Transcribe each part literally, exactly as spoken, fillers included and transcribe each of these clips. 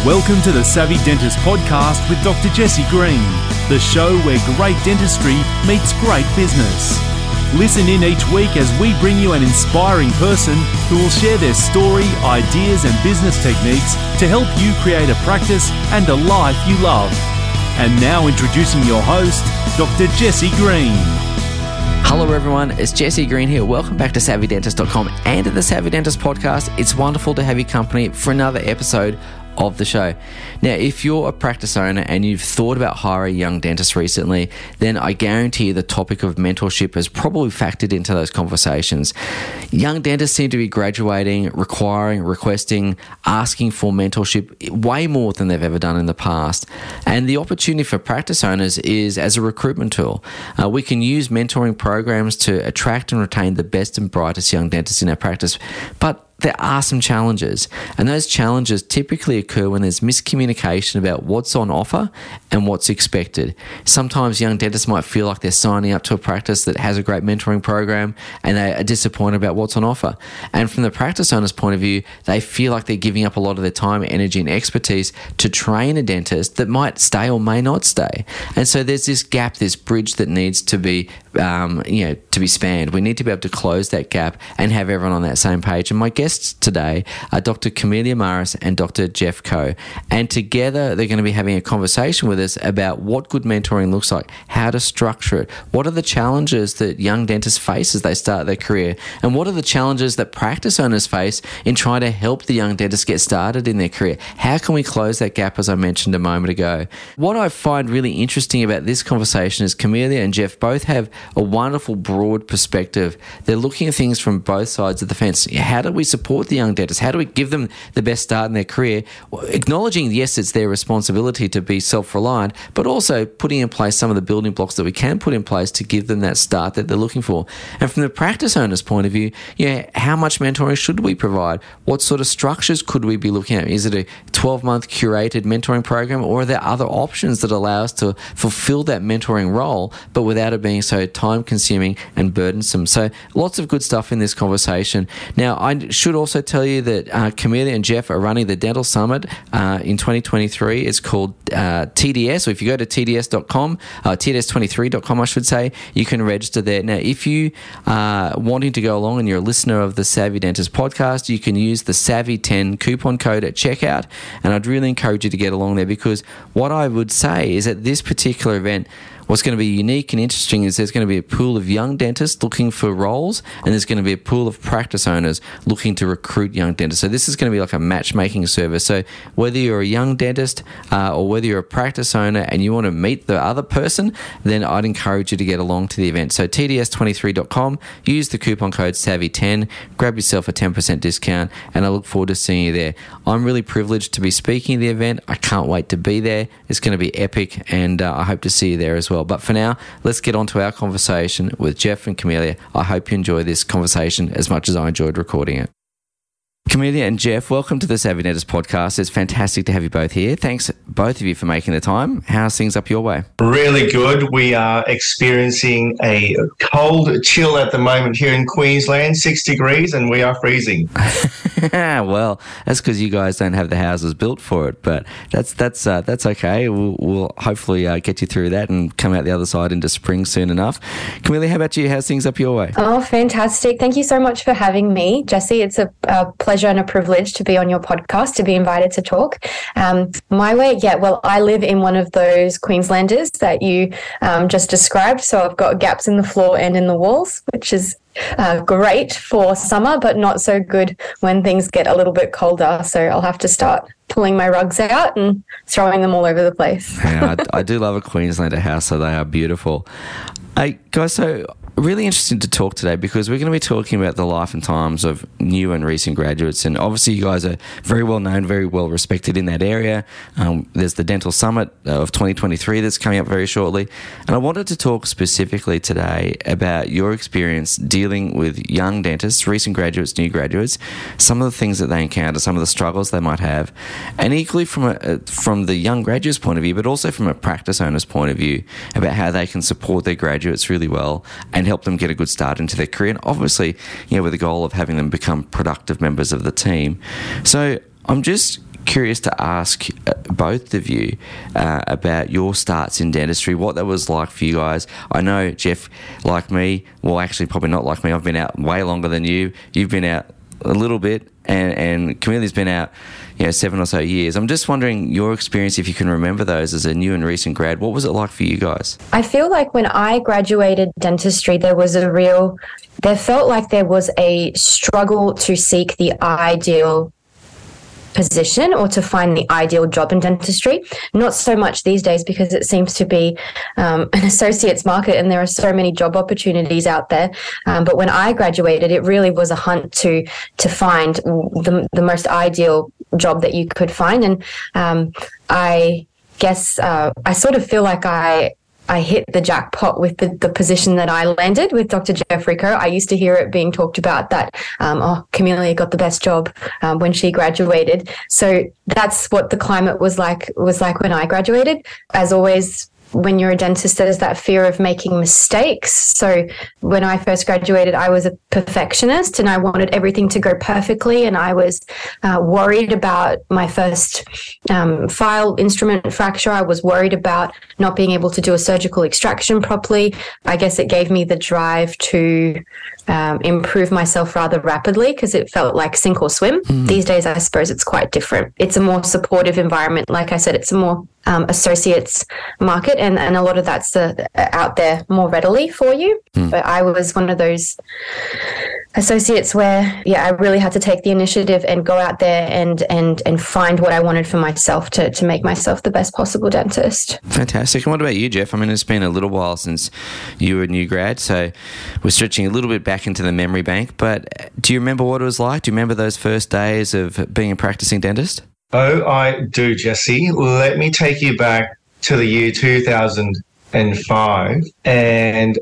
Welcome to the Savvy Dentist podcast with Doctor Jesse Green, the show where great dentistry meets great business. Listen in each week as we bring you an inspiring person who will share their story, ideas and business techniques to help you create a practice and a life you love. And now introducing your host, Doctor Jesse Green. Hello everyone, it's Jesse Green here. Welcome back to savvy dentist dot com and to the Savvy Dentist podcast. It's wonderful to have your company for another episode of the show. Now, if you're a practice owner and you've thought about hiring a young dentist recently, then I guarantee you the topic of mentorship has probably factored into those conversations. Young dentists seem to be graduating, requiring, requesting, asking for mentorship way more than they've ever done in the past. And the opportunity for practice owners is as a recruitment tool. Uh, we can use mentoring programs to attract and retain the best and brightest young dentists in our practice, but there are some challenges, and those challenges typically occur when there's miscommunication about what's on offer and what's expected. Sometimes young dentists might feel like they're signing up to a practice that has a great mentoring program and they are disappointed about what's on offer. And from the practice owner's point of view, they feel like they're giving up a lot of their time, energy and expertise to train a dentist that might stay or may not stay. And so there's this gap, this bridge that needs to be um, you know, to be spanned. We need to be able to close that gap and have everyone on that same page. And my guests today are Doctor Camelia Maris and Doctor Jeff Coe. And together they're going to be having a conversation with us about what good mentoring looks like, how to structure it, what are the challenges that young dentists face as they start their career, and what are the challenges that practice owners face in trying to help the young dentists get started in their career. How can we close that gap, as I mentioned a moment ago? What I find really interesting about this conversation is Camelia and Jeff both have a wonderful broad perspective. They're looking at things from both sides of the fence. How do we support the young dentists? How do we give them the best start in their career? Acknowledging, yes, it's their responsibility to be self-reliant, but also putting in place some of the building blocks that we can put in place to give them that start that they're looking for. And from the practice owner's point of view, yeah, how much mentoring should we provide? What sort of structures could we be looking at? Is it a twelve-month curated mentoring program, or are there other options that allow us to fulfill that mentoring role, but without it being so time-consuming and burdensome? So lots of good stuff in this conversation. Now, I should also tell you that uh, Camelia and Jeff are running the Dental Summit uh, in twenty twenty-three. It's called uh, T D S, or if you go to T D S dot com, uh, T D S twenty-three dot com, I should say, you can register there. Now, if you are wanting to go along and you're a listener of the Savvy Dentist podcast, you can use the Savvy ten coupon code at checkout, and I'd really encourage you to get along there, because what I would say is that this particular event, what's going to be unique and interesting is there's going to be a pool of young dentists looking for roles, and there's going to be a pool of practice owners looking to recruit young dentists. So this is going to be like a matchmaking service. So whether you're a young dentist uh, or whether you're a practice owner and you want to meet the other person, then I'd encourage you to get along to the event. So T D S twenty-three dot com, use the coupon code savvy ten, grab yourself a ten percent discount, and I look forward to seeing you there. I'm really privileged to be speaking at the event. I can't wait to be there. It's going to be epic, and uh, I hope to see you there as well. But for now, let's get on to our conversation with Jeff and Camelia. I hope you enjoy this conversation as much as I enjoyed recording it. Camelia and Jeff, welcome to the Savvy Dentist podcast. It's fantastic to have you both here. Thanks, both of you, for making the time. How's things up your way? Really good. We are experiencing a cold chill at the moment here in Queensland, six degrees, and we are freezing. Well, that's because you guys don't have the houses built for it, but that's that's uh, that's okay. We'll, we'll hopefully uh, get you through that and come out the other side into spring soon enough. Camelia, how about you? How's things up your way? Oh, fantastic. Thank you so much for having me, Jesse. It's a, a pleasure and a privilege to be on your podcast, to be invited to talk. Um, my way, yeah, well, I live in one of those Queenslanders that you um, just described. So I've got gaps in the floor and in the walls, which is uh, great for summer, but not so good when things get a little bit colder. So I'll have to start pulling my rugs out and throwing them all over the place. Yeah, I, I do love a Queenslander house, so they are beautiful. Hey, guys, so really interesting to talk today, because we're going to be talking about the life and times of new and recent graduates. And obviously you guys are very well known, very well respected in that area. Um, there's the Dental Summit of twenty twenty-three that's coming up very shortly. And I wanted to talk specifically today about your experience dealing with young dentists, recent graduates, new graduates, some of the things that they encounter, some of the struggles they might have, and equally from a, from the young graduate's point of view, but also from a practice owner's point of view, about how they can support their graduates really well and help them get a good start into their career, and obviously, you know, with the goal of having them become productive members of the team. So I'm just curious to ask uh, both of you uh, about your starts in dentistry, what that was like for you guys. I know, Jeff, like me, well, actually probably not like me, I've been out way longer than you. You've been out a little bit, and, and Camille's been out, you know, seven or so years. I'm just wondering your experience, if you can remember those as a new and recent grad. What was it like for you guys? I feel like when I graduated dentistry, there was a real, there felt like there was a struggle to seek the ideal position or to find the ideal job in dentistry. Not so much these days, because it seems to be um, an associate's market and there are so many job opportunities out there. Um, but when I graduated, it really was a hunt to to find the, the most ideal job that you could find. And um, I guess uh, I sort of feel like I I hit the jackpot with the, the position that I landed with Doctor Jeffrey Koh. I used to hear it being talked about that, um, oh, Camellia got the best job um, when she graduated. So that's what the climate was like, was like when I graduated. As always, when you're a dentist, there's that fear of making mistakes. So when I first graduated, I was a perfectionist and I wanted everything to go perfectly. And I was uh, worried about my first um, file instrument fracture. I was worried about not being able to do a surgical extraction properly. I guess it gave me the drive to um, improve myself rather rapidly, because it felt like sink or swim. Mm. These days, I suppose it's quite different. It's a more supportive environment. Like I said, it's a more um, associates market, and, and a lot of that's uh, out there more readily for you. Mm. But I was one of those associates where, yeah, I really had to take the initiative and go out there and and and find what I wanted for myself to to make myself the best possible dentist. Fantastic. And what about you, Jeff? I mean, it's been a little while since you were a new grad, so we're stretching a little bit back into the memory bank. But do you remember what it was like? Do you remember those first days of being a practicing dentist? Oh, I do, Jesse. Let me take you back to the year two thousand five, and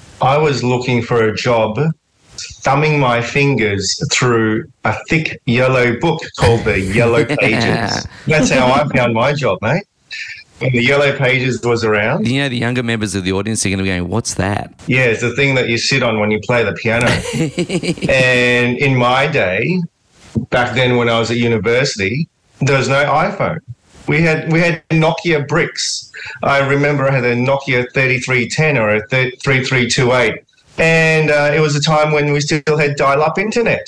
I was looking for a job, thumbing my fingers through a thick yellow book called the Yellow Pages. That's how I found my job, mate. When the Yellow Pages was around. You know, the younger members of the audience are going to be going, what's that? Yeah, it's the thing that you sit on when you play the piano. And in my day, back then when I was at university, there was no iPhone. We had we had Nokia bricks. I remember I had a Nokia thirty-three ten or a thirty-three twenty-eight. And uh, it was a time when we still had dial-up internet.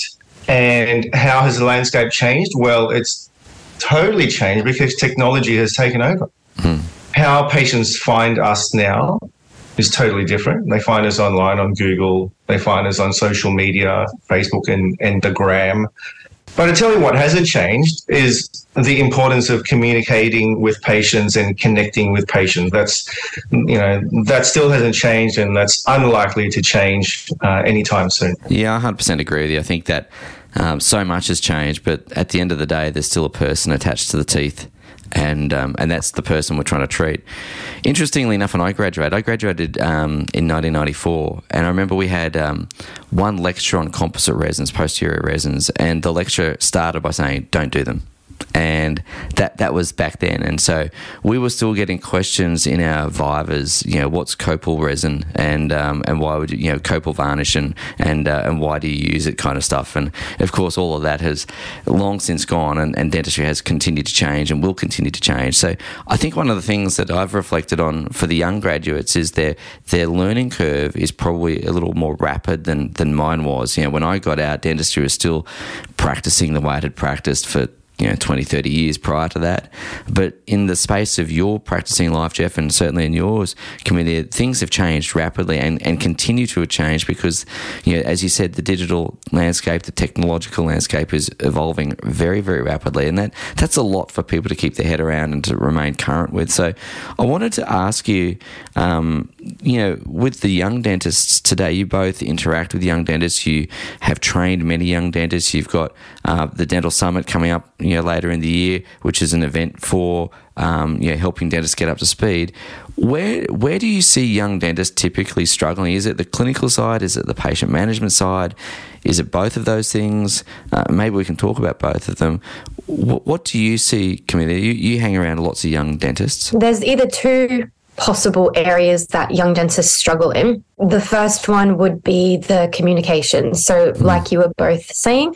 And how has the landscape changed? Well, it's totally changed because technology has taken over. Hmm. How patients find us now is totally different. They find us online on Google. They find us on social media, Facebook and, and the Gram. But I tell you what hasn't changed is the importance of communicating with patients and connecting with patients. That's, you know, that still hasn't changed, and that's unlikely to change uh, anytime soon. Yeah, I one hundred percent agree with you. I think that um, so much has changed, but at the end of the day, there's still a person attached to the teeth. And um, and that's the person we're trying to treat. Interestingly enough, when I graduated, I graduated um, in nineteen ninety-four, and I remember we had um, one lecture on composite resins, posterior resins, and the lecture started by saying, don't do them. And that that was back then. And so we were still getting questions in our vivas, you know, what's copal resin, and um, and why would you, you know, copal varnish, and and uh, and why do you use it, kind of stuff. And of course, all of that has long since gone, and, and dentistry has continued to change and will continue to change. So I think one of the things that I've reflected on for the young graduates is their their learning curve is probably a little more rapid than than mine was. You know, when I got out, dentistry was still practicing the way it had practiced for, you know, twenty, thirty years prior to that. But in the space of your practicing life, Jeff, and certainly in yours, Camilla, things have changed rapidly and, and continue to change because, you know, as you said, the digital landscape, the technological landscape is evolving very, very rapidly. And that that's a lot for people to keep their head around and to remain current with. So I wanted to ask you, um, you know, with the young dentists today, you both interact with young dentists. You have trained many young dentists. You've got uh, the Dental Summit coming up, you know, later in the year, which is an event for um, you know, helping dentists get up to speed. Where where do you see young dentists typically struggling? Is it the clinical side? Is it the patient management side? Is it both of those things? Uh, maybe we can talk about both of them. W- what do you see, Camilla? You, you hang around lots of young dentists. There's either two possible areas that young dentists struggle in. The first one would be the communication. So like you were both saying,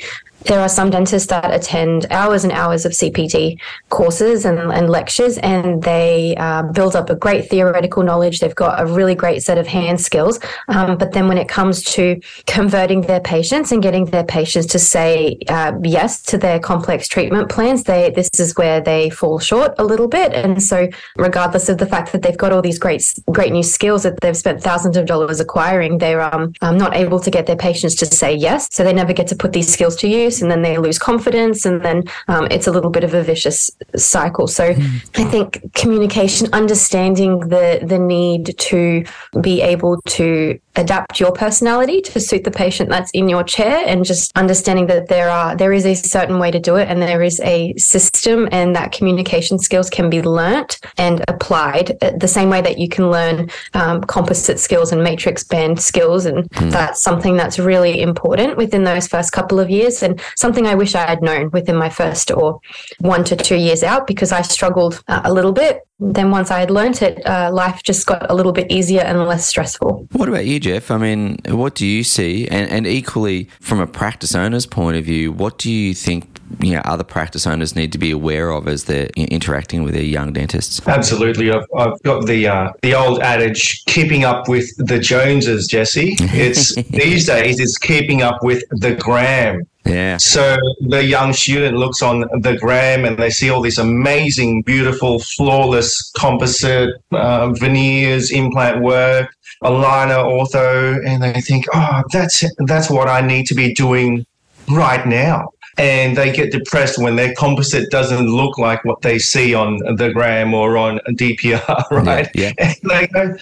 there are some dentists that attend hours and hours of C P D courses and, and lectures, and they uh, build up a great theoretical knowledge. They've got a really great set of hand skills. Um, but then when it comes to converting their patients and getting their patients to say uh, yes to their complex treatment plans, they this is where they fall short a little bit. And so regardless of the fact that they've got all these great great new skills that they've spent thousands of dollars acquiring, they're um, um, not able to get their patients to say yes. So they never get to put these skills to use, and then they lose confidence, and then um, it's a little bit of a vicious cycle. So mm. I think communication, understanding the the need to be able to adapt your personality to suit the patient that's in your chair, and just understanding that there are there is a certain way to do it, and there is a system, and that communication skills can be learnt and applied the same way that you can learn um, composite skills and matrix band skills. And mm. that's something that's really important within those first couple of years, and something I wish I had known within my first or one to two years out, because I struggled uh, a little bit. Then once I had learnt it, uh, life just got a little bit easier and less stressful. What about you, Jeff? I mean, what do you see? And, and equally, from a practice owner's point of view, what do you think, you know, other practice owners need to be aware of as they're interacting with their young dentists? Absolutely. I've, I've got the uh, the old adage, keeping up with the Joneses, Jesse. It's these days, it's keeping up with the gram. Yeah. So the young student looks on the gram and they see all this amazing, beautiful, flawless composite uh, veneers, implant work, aligner, ortho, and they think, oh, that's that's what I need to be doing right now. And they get depressed when their composite doesn't look like what they see on the gram or on D P R, right? Yeah. yeah. And they go,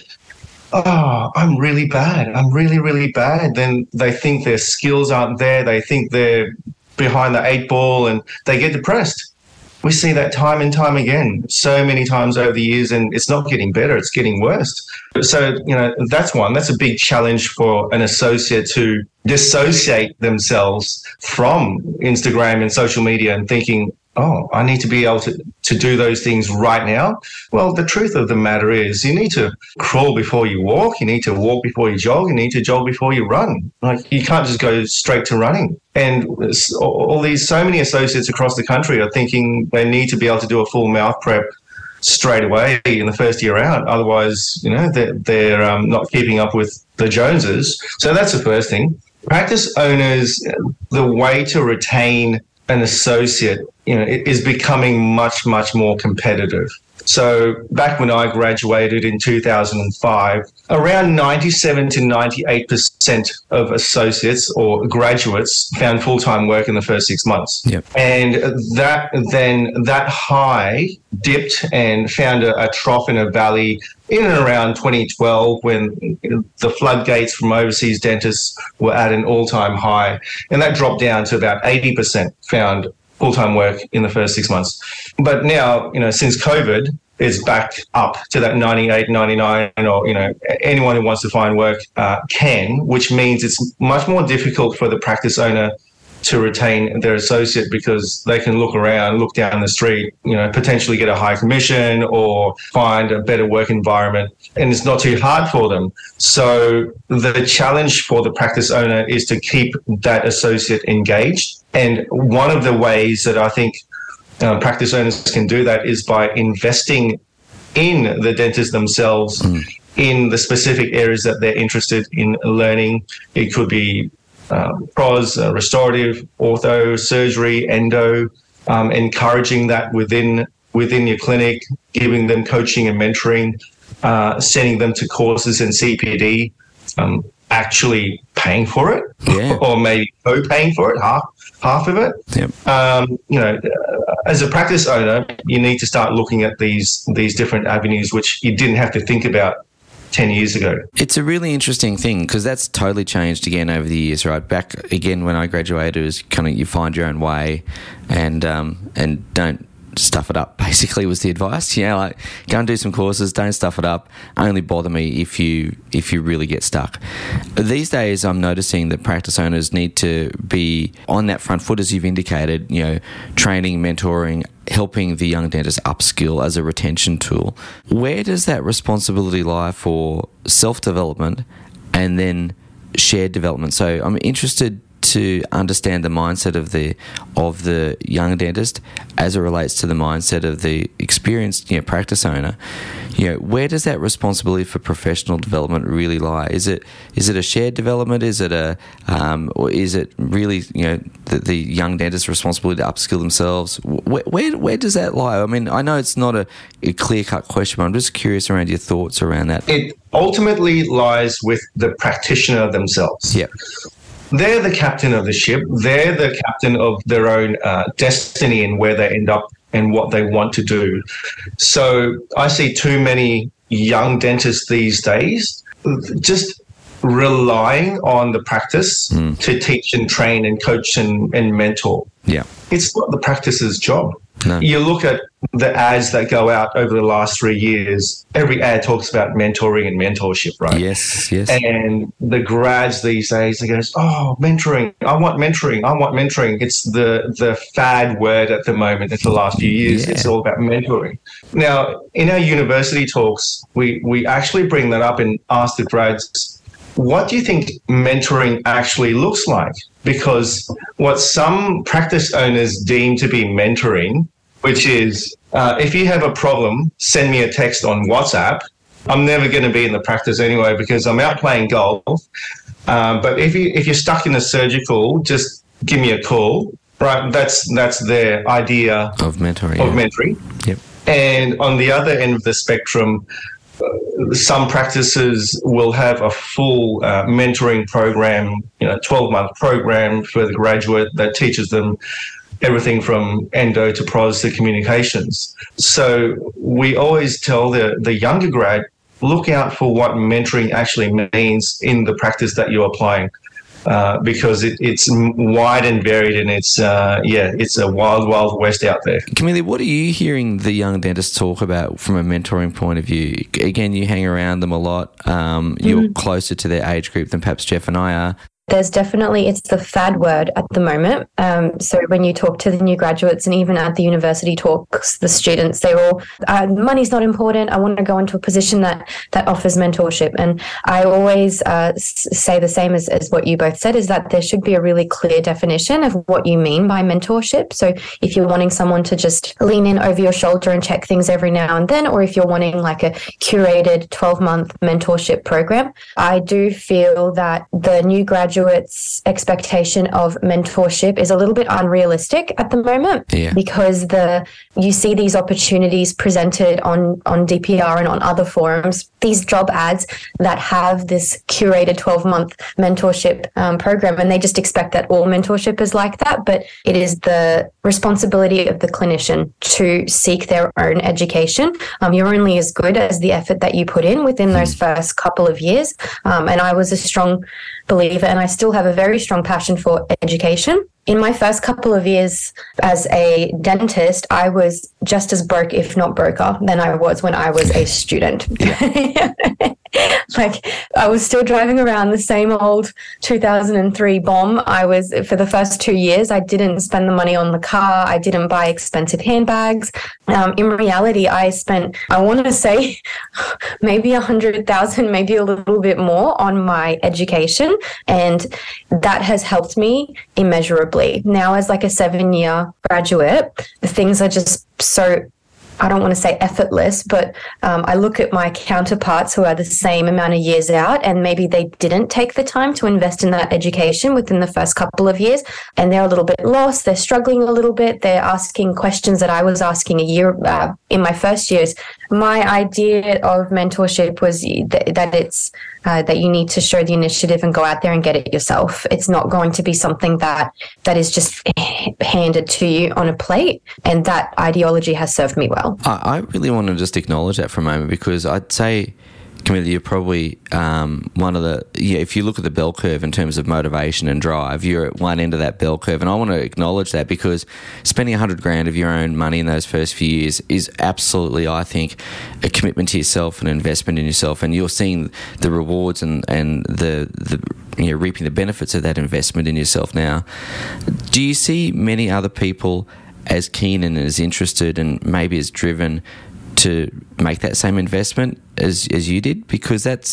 oh, I'm really bad. I'm really, really bad. Then they think their skills aren't there. They think they're behind the eight ball, and they get depressed. We see that time and time again, so many times over the years, and it's not getting better. It's getting worse. So, you know, that's one. That's a big challenge for an associate to dissociate themselves from Instagram and social media and thinking, oh, I need to be able to, to do those things right now. Well, the truth of the matter is you need to crawl before you walk. You need to walk before you jog. You need to jog before you run. Like, you can't just go straight to running. And all these, so many associates across the country are thinking they need to be able to do a full mouth prep straight away in the first year out. Otherwise, you know, they're, they're um, not keeping up with the Joneses. So that's the first thing. Practice owners, the way to retain an associate, you know, it is becoming much, much more competitive. So back when I graduated in two thousand five, around ninety-seven to ninety-eight percent of associates or graduates found full-time work in the first six months. Yep. And that then that high dipped and found a, a trough in a valley in and around twenty twelve, when the floodgates from overseas dentists were at an all-time high. And that dropped down to about eighty percent found full-time work in the first six months. But now, you know, since COVID, it's back up to that ninety-eight, ninety-nine, or, you know, anyone who wants to find work uh, can, which means it's much more difficult for the practice owner to retain their associate, because they can look around, look down the street, you know, potentially get a high commission or find a better work environment, and it's not too hard for them. So the challenge for the practice owner is to keep that associate engaged. And one of the ways that I think um, practice owners can do that is by investing in the dentists themselves, mm. in the specific areas that they're interested in learning. It could be Um, pros, uh, restorative, ortho, surgery, endo, um, encouraging that within within your clinic, giving them coaching and mentoring, uh, sending them to courses in C P D, um, actually paying for it, yeah. or maybe co-paying for it, half half of it. Yep. Um, you know, as a practice owner, you need to start looking at these these different avenues which you didn't have to think about ten years ago. It's a really interesting thing, because that's totally changed again over the years, right? Back again when I graduated, it was kind of you find your own way, and um, and don't stuff it up, basically, was the advice. You know, like, go and do some courses, don't stuff it up, only bother me if you if you really get stuck. These days I'm noticing that practice owners need to be on that front foot, as you've indicated, you know, training, mentoring, helping the young dentist upskill as a retention tool. Where does that responsibility lie for self-development and then shared development? So I'm interested to understand the mindset of the of the young dentist as it relates to the mindset of the experienced, you know, practice owner. You know, where does that responsibility for professional development really lie? Is it is it a shared development? Is it a um, or is it really, you know, the, the young dentist's responsibility to upskill themselves? Where, where where does that lie? I mean, I know it's not a, a clear cut question, but I'm just curious around your thoughts around that. It ultimately lies with the practitioner themselves. Yeah. They're the captain of the ship. They're the captain of their own uh, destiny and where they end up and what they want to do. So I see too many young dentists these days just relying on the practice mm. to teach and train and coach and, and mentor. Yeah. It's not the practice's job. No. You look at the ads that go out over the last three years, every ad talks about mentoring and mentorship, right? Yes, yes. And the grads these days, they go, oh, mentoring, I want mentoring, I want mentoring. It's the, the fad word at the moment, it's the last few years. Yeah. It's all about mentoring. Now, in our university talks, we, we actually bring that up and ask the grads, what do you think mentoring actually looks like? Because what some practice owners deem to be mentoring, which is uh, if you have a problem, send me a text on WhatsApp. I'm never going to be in the practice anyway because I'm out playing golf. Uh, but if you if you're stuck in a surgical, just give me a call. Right? That's that's their idea of mentoring. Of yeah. mentoring. Yep. And on the other end of the spectrum, some practices will have a full uh, mentoring program, you know, twelve-month program for the graduate that teaches them everything from endo to pros to communications. So we always tell the, the younger grad, look out for what mentoring actually means in the practice that you're applying. Uh, because it, it's wide and varied, and it's uh, yeah, it's a wild, wild west out there. Camille, what are you hearing the young dentists talk about from a mentoring point of view? Again, you hang around them a lot. Um, you're mm-hmm. closer to their age group than perhaps Jeff and I are. There's definitely, it's the fad word at the moment. Um, so when you talk to the new graduates and even at the university talks, the students, they're all, uh, money's not important. I want to go into a position that that offers mentorship. And I always uh, say the same as, as what you both said, is that there should be a really clear definition of what you mean by mentorship. So if you're wanting someone to just lean in over your shoulder and check things every now and then, or if you're wanting like a curated twelve-month mentorship program, I do feel that the new graduate graduates' expectation of mentorship is a little bit unrealistic at the moment yeah. because the you see these opportunities presented on, on D P R and on other forums, these job ads that have this curated twelve-month mentorship um, program, and they just expect that all mentorship is like that, but it is the responsibility of the clinician to seek their own education. Um, you're only as good as the effort that you put in within those first couple of years. Um, and I was a strong believer, and I still have a very strong passion for education. In my first couple of years as a dentist, I was just as broke, if not broker, than I was when I was a student. Yeah. Like, I was still driving around the same old two thousand three bomb. I was, for the first two years, I didn't spend the money on the car. I didn't buy expensive handbags. Um, in reality, I spent, I want to say, maybe a hundred thousand, maybe a little bit more on my education. And that has helped me immeasurably. Now, as like a seven-year graduate, the things are just so, I don't want to say effortless, but um, I look at my counterparts who are the same amount of years out, and maybe they didn't take the time to invest in that education within the first couple of years, and they're a little bit lost. They're struggling a little bit. They're asking questions that I was asking a year uh, in my first years. My idea of mentorship was th- that it's uh, that you need to show the initiative and go out there and get it yourself. It's not going to be something that that is just handed to you on a plate, and that ideology has served me well. I, I really want to just acknowledge that for a moment, because I'd say, Camilla, you're probably um, one of the, yeah, if you look at the bell curve in terms of motivation and drive, you're at one end of that bell curve. And I want to acknowledge that, because spending a hundred grand of your own money in those first few years is absolutely, I think, a commitment to yourself, an investment in yourself. And you're seeing the rewards and, and the, the, you know, reaping the benefits of that investment in yourself now. Do you see many other people as keen and as interested and maybe as driven to make that same investment as as you did? Because that's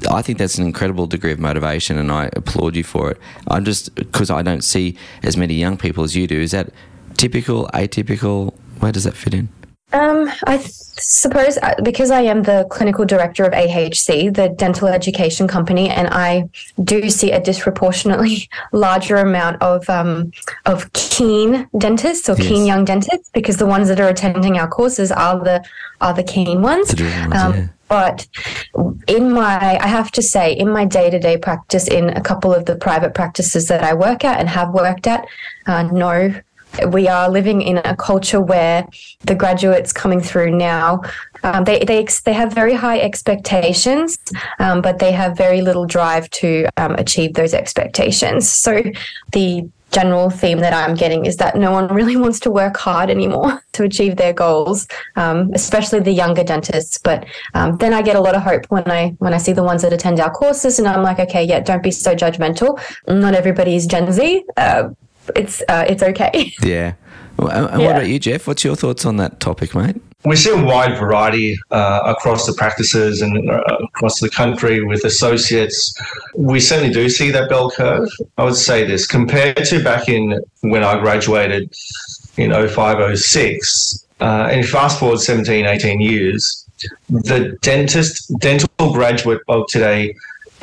I think that's an incredible degree of motivation, and I applaud you for it. I'm just, because I don't see as many young people as you do, is that typical, atypical? Where does that fit in? Um, I th- suppose because I am the clinical director of A H C, the dental education company, and I do see a disproportionately larger amount of um, of keen dentists or yes. keen young dentists, because the ones that are attending our courses are the are the keen ones. The ones um, yeah. But in my, I have to say, in my day-to-day practice, in a couple of the private practices that I work at and have worked at, uh, no. We are living in a culture where the graduates coming through now, um, they, they they have very high expectations, um, but they have very little drive to um, achieve those expectations. So the general theme that I'm getting is that no one really wants to work hard anymore to achieve their goals, um, especially the younger dentists. But um, then I get a lot of hope when I when I see the ones that attend our courses, and I'm like, okay, yeah, don't be so judgmental. Not everybody is Gen Z. Uh, It's uh, it's okay. Yeah. Well, and yeah. What about you, Jeff? What's your thoughts on that topic, mate? We see a wide variety uh, across the practices and uh, across the country with associates. We certainly do see that bell curve. I would say this, compared to back in when I graduated in oh five, oh six, uh, and fast forward seventeen, eighteen years, the dentist, dental graduate of today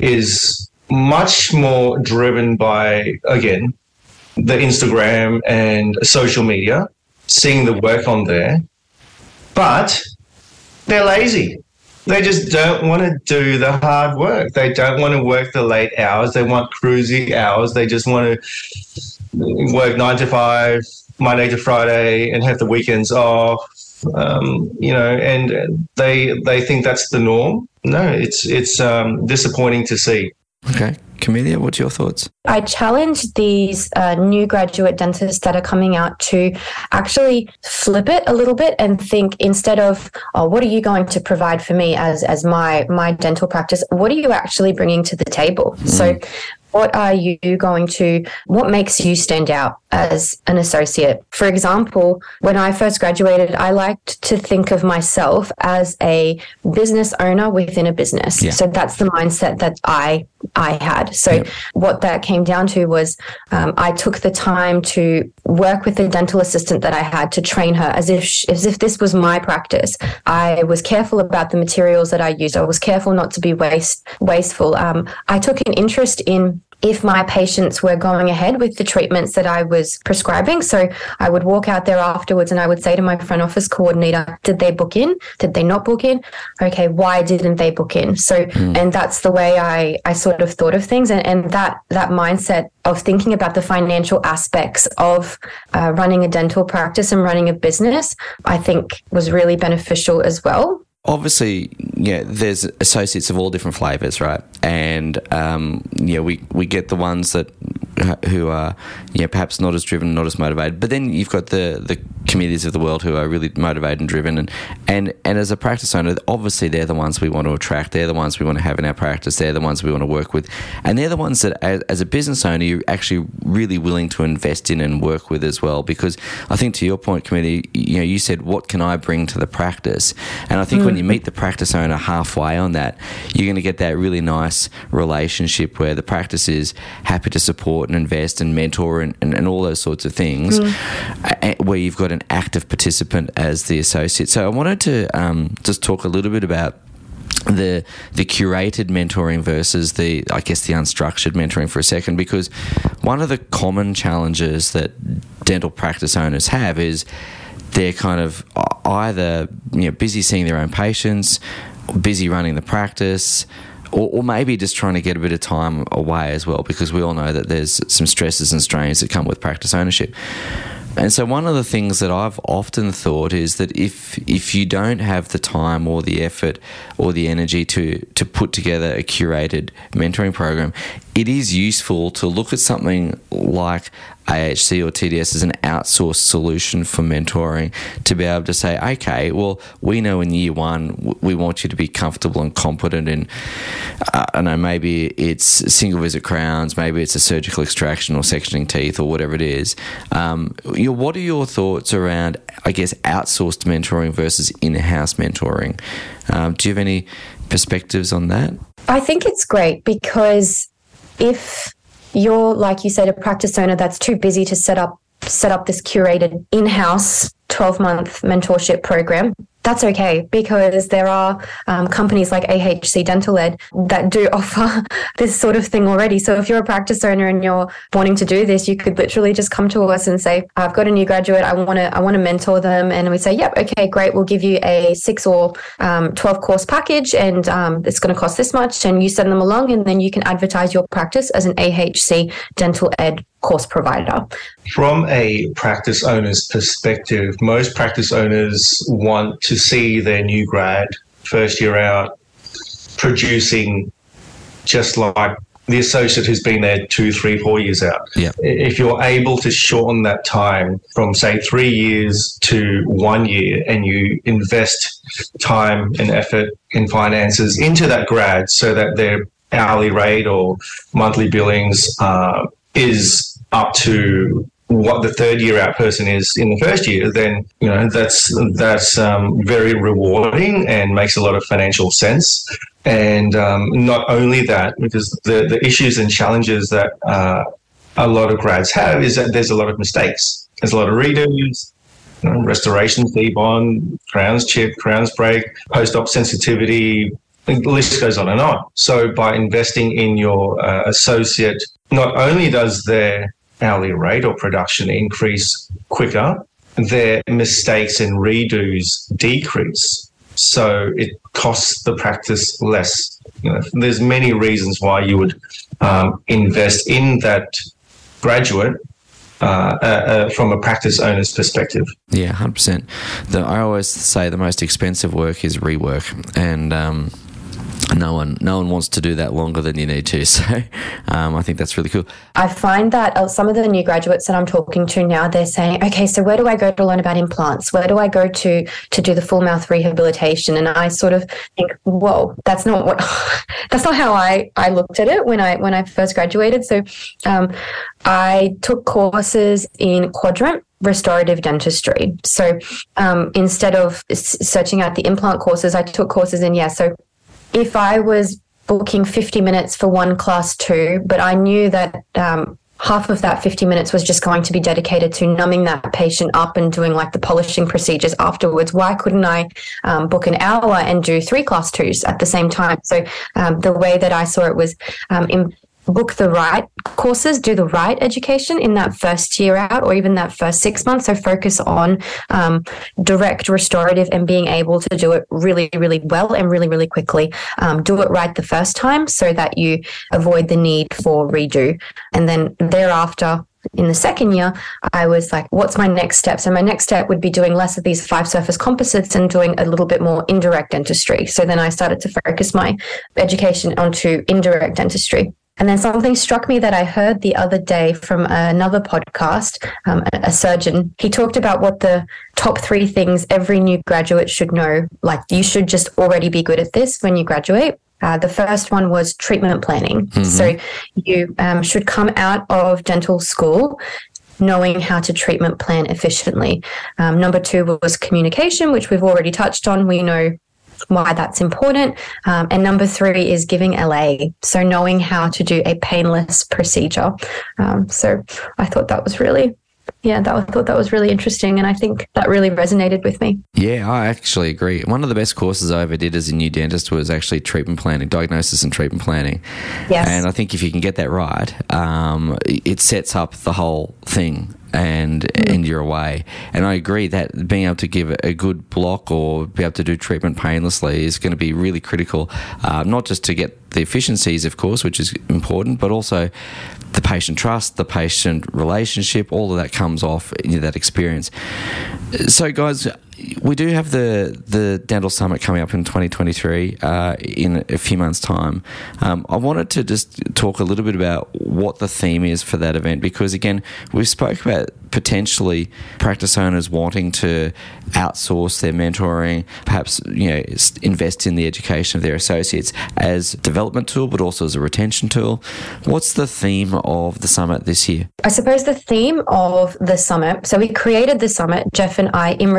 is much more driven by, again, the Instagram and social media, seeing the work on there, but they're lazy. They just don't want to do the hard work. They don't want to work the late hours. They want cruisy hours. They just want to work nine to five, Monday to Friday, and have the weekends off. Um, you know, and they they think that's the norm. No, it's it's um, disappointing to see. Okay. Camelia, what's your thoughts? I challenge these uh, new graduate dentists that are coming out to actually flip it a little bit and think, instead of, oh, what are you going to provide for me as as my my dental practice? What are you actually bringing to the table? Mm. So what are you going to, what makes you stand out as an associate? For example, when I first graduated, I liked to think of myself as a business owner within a business. Yeah. So that's the mindset that I I had. So yep. what that came down to was um, I took the time to work with the dental assistant that I had to train her as if she, as if this was my practice. I was careful about the materials that I used. I was careful not to be waste wasteful. Um, I took an interest in if my patients were going ahead with the treatments that I was prescribing. So I would walk out there afterwards and I would say to my front office coordinator, did they book in? Did they not book in? Okay, why didn't they book in? So, mm. and that's the way I, I sort of thought of things. And, and that, that mindset of thinking about the financial aspects of uh, running a dental practice and running a business, I think was really beneficial as well. Obviously, yeah, there's associates of all different flavours, right? And um, yeah, we, we get the ones that who are yeah perhaps not as driven, not as motivated. But then you've got the the committees of the world who are really motivated and driven. And and and as a practice owner, obviously they're the ones we want to attract. They're the ones we want to have in our practice. They're the ones we want to work with, and they're the ones that, as, as a business owner, you're actually really willing to invest in and work with as well. Because I think, to your point, committee, you know, you said, what can I bring to the practice? And I think mm. when you meet the practice owner halfway on that, you're going to get that really nice relationship where the practice is happy to support and invest and mentor and, and, and all those sorts of things, mm. where you've got an active participant as the associate. So I wanted to um, just talk a little bit about the the curated mentoring versus the, I guess, the unstructured mentoring for a second, because one of the common challenges that dental practice owners have is they're kind of either, you know, busy seeing their own patients, busy running the practice, or, or maybe just trying to get a bit of time away as well, because we all know that there's some stresses and strains that come with practice ownership. And so one of the things that I've often thought is that if if you don't have the time or the effort or the energy to, to put together a curated mentoring program, it is useful to look at something like A H C or T D S as an outsourced solution for mentoring, to be able to say, okay, well, we know in year one we want you to be comfortable and competent in, uh, I don't know, maybe it's single visit crowns, maybe it's a surgical extraction or sectioning teeth or whatever it is. Um, you know, what are your thoughts around, I guess, outsourced mentoring versus in-house mentoring? Um, do you have any perspectives on that? I think it's great because if you're, like you said, a practice owner that's too busy to set up set up this curated in-house twelve-month mentorship program, that's okay, because there are um, companies like A H C Dental Ed that do offer this sort of thing already. So if you're a practice owner and you're wanting to do this, you could literally just come to us and say, I've got a new graduate, I want to I want to mentor them. And we say, yep, okay, great. We'll give you a six or um, twelve course package, and um, it's going to cost this much. And you send them along, and then you can advertise your practice as an A H C Dental Ed course provider. From a practice owner's perspective, most practice owners want to see their new grad first year out producing just like the associate who's been there two, three, four years out. Yeah. If you're able to shorten that time from, say, three years to one year, and you invest time and effort and finances into that grad so that their hourly rate or monthly billings uh, is up to what the third year out person is in the first year, then you know that's that's um, very rewarding and makes a lot of financial sense. And um, not only that, because the, the issues and challenges that uh, a lot of grads have is that there's a lot of mistakes. There's a lot of redos, you know, restoration, C-bond, crowns chip, crowns break, post-op sensitivity. The list goes on and on. So by investing in your uh, associate, not only does their hourly rate or production increase quicker, their mistakes and redos decrease. So it costs the practice less. You know, there's many reasons why you would um, invest in that graduate uh, uh, uh, from a practice owner's perspective. Yeah, one hundred percent. The, I always say the most expensive work is rework, and um, no one no one wants to do that longer than you need to. So um, I think that's really cool. I find that uh, some of the new graduates that I'm talking to now, they're saying, okay, so where do I go to learn about implants? Where do I go to to do the full mouth rehabilitation? And I sort of think, whoa, that's not what that's not how I, I looked at it when I when I first graduated. So um, I took courses in Quadrant restorative dentistry. So um, instead of s- searching out the implant courses, I took courses in, yeah, so if I was booking fifty minutes for one class two, but I knew that um, half of that fifty minutes was just going to be dedicated to numbing that patient up and doing like the polishing procedures afterwards, why couldn't I um, book an hour and do three class twos at the same time? So um, the way that I saw it was um, in book the right courses, do the right education in that first year out or even that first six months. So focus on um, direct restorative and being able to do it really, really well and really, really quickly. Um, do it right the first time so that you avoid the need for redo. And then thereafter, in the second year, I was like, what's my next step? So my next step would be doing less of these five surface composites and doing a little bit more indirect dentistry. So then I started to focus my education onto indirect dentistry. And then something struck me that I heard the other day from another podcast, um, a surgeon. He talked about what the top three things every new graduate should know. Like, you should just already be good at this when you graduate. Uh, the first one was treatment planning. Mm-hmm. So you um, should come out of dental school knowing how to treatment plan efficiently. Um, number two was communication, which we've already touched on. We know why that's important. Um, and number three is giving L A, so knowing how to do a painless procedure. Um, so I thought that was really, yeah, that I thought that was really interesting, and I think that really resonated with me. Yeah, I actually agree. One of the best courses I ever did as a new dentist was actually treatment planning, diagnosis and treatment planning. Yes. And I think if you can get that right, um, it sets up the whole thing. And mm. and you're away. And I agree that being able to give a good block or be able to do treatment painlessly is going to be really critical, uh, not just to get the efficiencies, of course, which is important, but also the patient trust, the patient relationship, all of that comes off in that experience. So, guys, we do have the the Dental Summit coming up in twenty twenty-three uh, in a few months' time. Um, I wanted to just talk a little bit about what the theme is for that event, because, again, we spoke about potentially practice owners wanting to outsource their mentoring, perhaps, you know, invest in the education of their associates as a development tool, but also as a retention tool. What's the theme of the summit this year? I suppose the theme of the summit, so we created the summit, Jeff and I, in response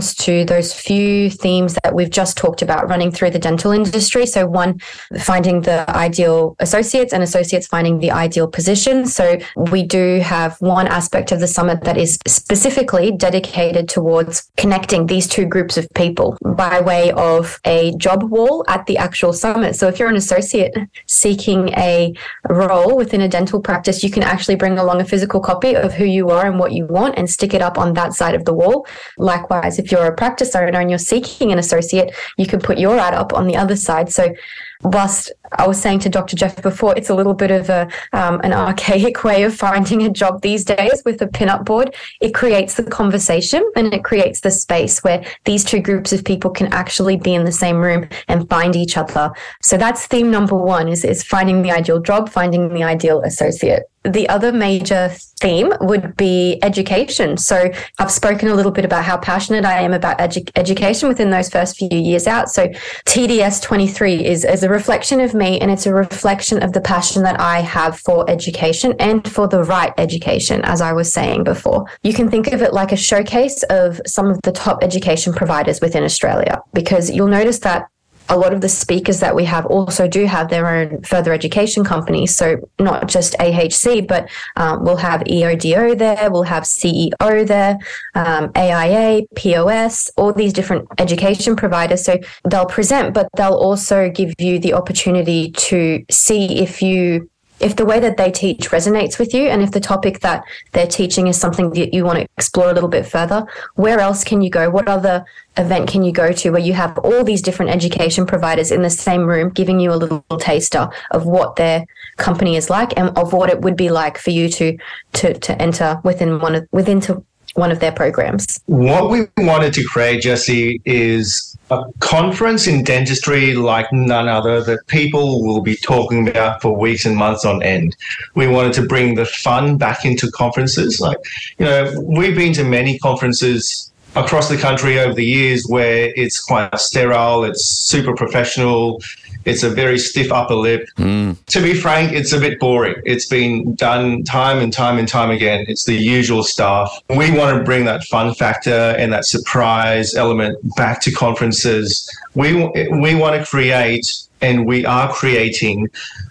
comes to those few themes that we've just talked about running through the dental industry. So one, finding the ideal associates, and associates finding the ideal position. So we do have one aspect of the summit that is specifically dedicated towards connecting these two groups of people by way of a job wall at the actual summit. So if you're an associate seeking a role within a dental practice, you can actually bring along a physical copy of who you are and what you want and stick it up on that side of the wall. Likewise, if you're a practice owner and you're seeking an associate, you can put your ad up on the other side. So whilst I was saying to Doctor Jeff before, it's a little bit of a um, an archaic way of finding a job these days with a pin-up board, it creates the conversation and it creates the space where these two groups of people can actually be in the same room and find each other. So that's theme number one, is, is finding the ideal job, finding the ideal associate. The other major theme would be education. So I've spoken a little bit about how passionate I am about edu- education within those first few years out. So T D S twenty-three is, is a reflection of me, and it's a reflection of the passion that I have for education and for the right education, as I was saying before. You can think of it like a showcase of some of the top education providers within Australia, because you'll notice that a lot of the speakers that we have also do have their own further education companies. So not just A H C, but um, we'll have E O D O there, we'll have C E O there, um, A I A, P O S, all these different education providers. So they'll present, but they'll also give you the opportunity to see if you if the way that they teach resonates with you, and if the topic that they're teaching is something that you want to explore a little bit further. Where else can you go? What other event can you go to where you have all these different education providers in the same room giving you a little taster of what their company is like and of what it would be like for you to to to enter within one of within to one of their programs? What we wanted to create, Jesse, is a conference in dentistry like none other that people will be talking about for weeks and months on end. We wanted to bring the fun back into conferences. Like, you know, we've been to many conferences across the country over the years where it's quite sterile, it's super professional, it's a very stiff upper lip. Mm. To be frank, it's a bit boring. It's been done time and time and time again. It's the usual stuff. We want to bring that fun factor and that surprise element back to conferences. We we want to create, and we are creating,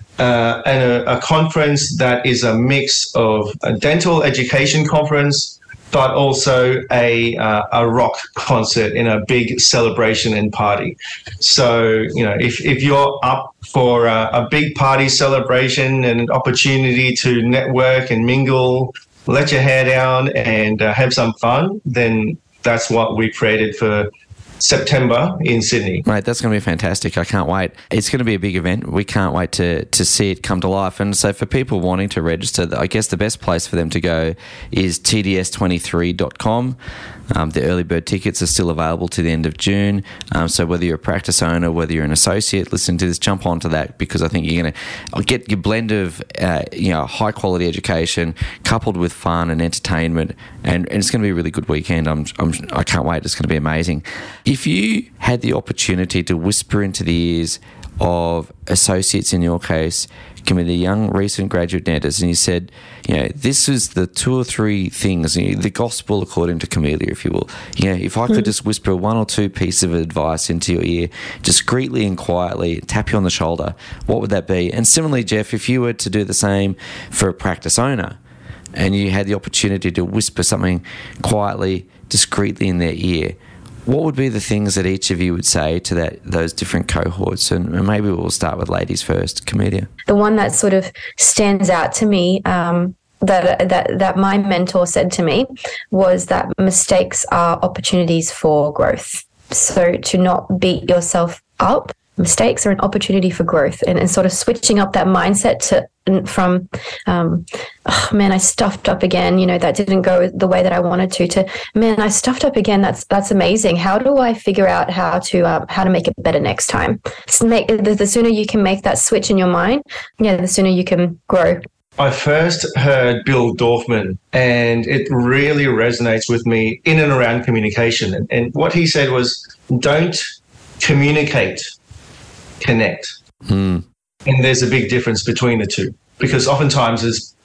uh, a, a conference that is a mix of a dental education conference, but also a uh, a rock concert in a big celebration and party. So, you know, if, if you're up for a, a big party celebration and an opportunity to network and mingle, let your hair down and uh, have some fun, then that's what we created for September in Sydney. Mate, that's going to be fantastic. I can't wait. It's going to be a big event. We can't wait to to see it come to life. And so for people wanting to register, I guess the best place for them to go is T D S twenty-three dot com. Um, the early bird tickets are still available to the end of June. Um, so whether you're a practice owner, whether you're an associate, listen to this, jump onto that, because I think you're going to get your blend of uh, you know high quality education coupled with fun and entertainment, and, and it's going to be a really good weekend. I'm, I'm I can't wait. It's going to be amazing. If you had the opportunity to whisper into the ears of associates, in your case, can be the young recent graduate dentists, and you said, you know, this is the two or three things, you know, the gospel according to Camellia, if you will. You know, if I could mm. just whisper one or two pieces of advice into your ear, discreetly and quietly, tap you on the shoulder, what would that be? And similarly, Jeff, if you were to do the same for a practice owner, and you had the opportunity to whisper something quietly, discreetly in their ear, what would be the things that each of you would say to that those different cohorts? And maybe we'll start with ladies first. Camellia. The one that sort of stands out to me, um, that that that my mentor said to me, was that mistakes are opportunities for growth. So to not beat yourself up. Mistakes are an opportunity for growth, and, and sort of switching up that mindset to from, um, oh, man, I stuffed up again, you know, that didn't go the way that I wanted to, to, man, I stuffed up again. That's, that's amazing. How do I figure out how to, uh, how to make it better next time? So make, the, the sooner you can make that switch in your mind, yeah, the sooner you can grow. I first heard Bill Dorfman, and it really resonates with me in and around communication. And, and what he said was, don't communicate, connect. Mm. And there's a big difference between the two, because oftentimes as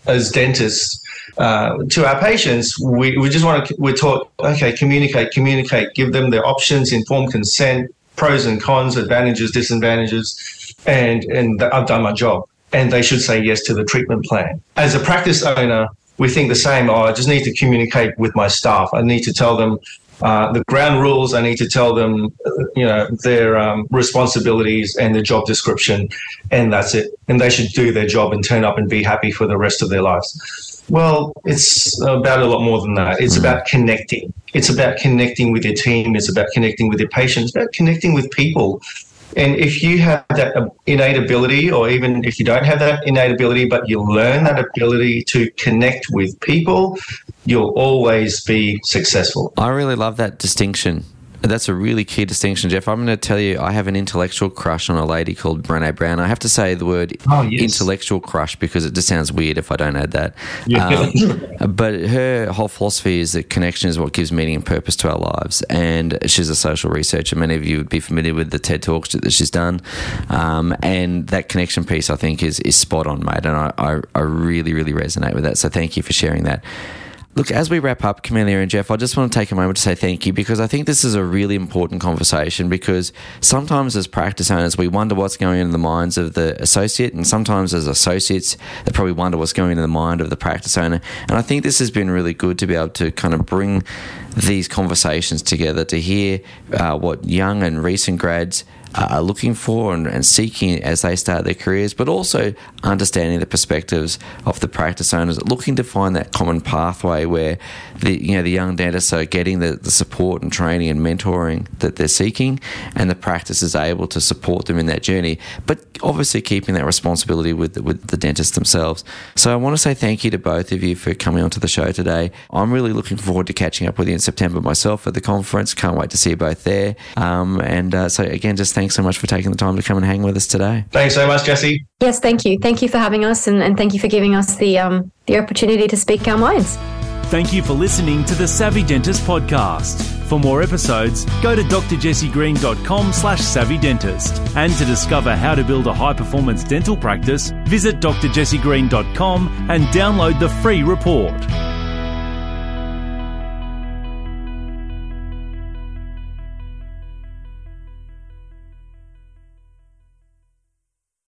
as dentists, uh, to our patients, we, we just want to, we're taught, okay, communicate, communicate, give them the options, informed consent, pros and cons, advantages, disadvantages, and, and I've done my job. And they should say yes to the treatment plan. As a practice owner, we think the same. Oh, I just need to communicate with my staff. I need to tell them uh, the ground rules. I need to tell them, you know, their um, responsibilities and their job description, and that's it. And they should do their job and turn up and be happy for the rest of their lives. Well, it's about a lot more than that. It's mm-hmm. about connecting. It's about connecting with your team. It's about connecting with your patients. It's about connecting with people. And if you have that innate ability, or even if you don't have that innate ability, but you learn that ability to connect with people, you'll always be successful. I really love that distinction. That's a really key distinction, Jeff. I'm going to tell you, I have an intellectual crush on a lady called Brené Brown. I have to say the word oh, yes. intellectual crush because it just sounds weird if I don't add that. Yeah. Um, but her whole philosophy is that connection is what gives meaning and purpose to our lives. And she's a social researcher. Many of you would be familiar with the TED Talks that she's done. Um, and that connection piece, I think, is, is spot on, mate. And I, I, I really, really resonate with that. So thank you for sharing that. Look, as we wrap up, Camelia and Jeff, I just want to take a moment to say thank you, because I think this is a really important conversation, because sometimes as practice owners, we wonder what's going on in the minds of the associate, and sometimes as associates, they probably wonder what's going on in the mind of the practice owner. And I think this has been really good to be able to kind of bring these conversations together, to hear uh, what young and recent grads are looking for and, and seeking as they start their careers, but also understanding the perspectives of the practice owners, looking to find that common pathway where the you know the young dentists are getting the, the support and training and mentoring that they're seeking, and the practice is able to support them in that journey, but obviously keeping that responsibility with the, with the dentists themselves. So I want to say thank you to both of you for coming onto the show today. I'm really looking forward to catching up with you in September myself at the conference. Can't wait to see you both there. Um, and uh, so again, just thanks so much for taking the time to come and hang with us today. Thanks so much, Jesse. Yes, thank you. Thank you for having us, and, and thank you for giving us the um, the opportunity to speak our minds. Thank you for listening to the Savvy Dentist podcast. For more episodes, go to drjessegreen.com slash savvy dentist. And to discover how to build a high-performance dental practice, visit d r jesse green dot com and download the free report.